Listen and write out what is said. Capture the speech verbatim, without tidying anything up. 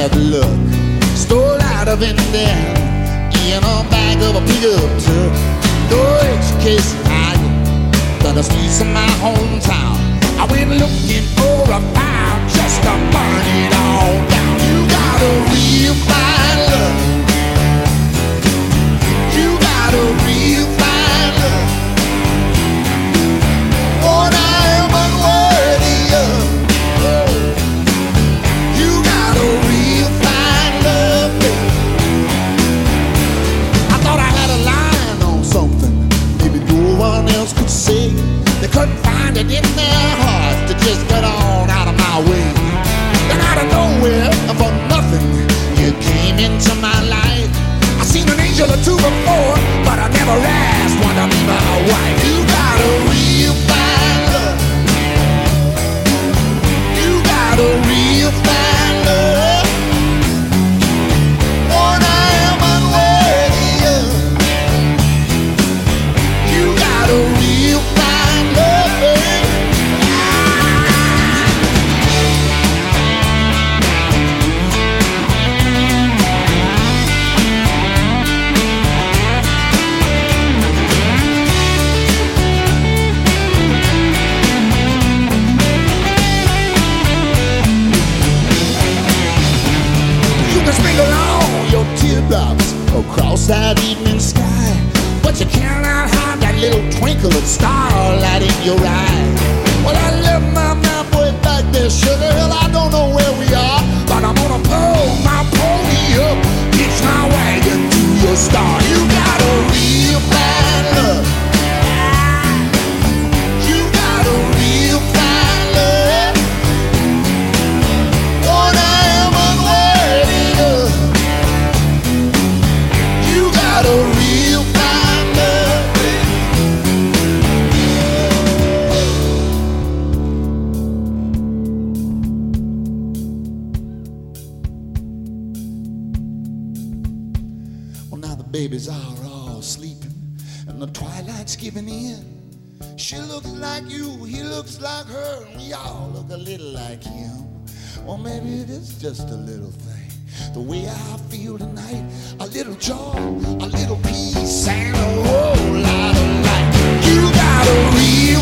bad luck. Stole out of Indiana in a bag of a pickup truck. No education higher than the streets of my hometown. I went looking for a fire just to burn it all down. You got a real fine love. You got a real fine love. One I am unworthy of. You got a real fine love, baby. I thought I had a line on something maybe no one else could say. They couldn't find it in their hearts to just get on out of my way. Then out of nowhere, for nothing, you came into my life. I seen an angel or two before, but I never asked one to be my wife. You got a real fine love. You got a real fine love. One I am unworthy of. You got a real fine love, baby. Sprinkle all your teardrops across that evening sky, but you cannot hide that little twinkle of starlight in your eye. Well, I left my map way back there, sugar hill. I don't know where we are, but I'm gonna pull my pony up, hitch my wagon to your star. You got a real fine love. You got a real fine love. One I am unworthy of. You got a real fine love, baby. Well, now the babies are all sleeping and the twilight's giving in. She looks like you, he looks like her, and we all look a little like him. Well, maybe it is just a little thing, the way I feel tonight. A little joy, a little peace, and a whole lot of light. You got a real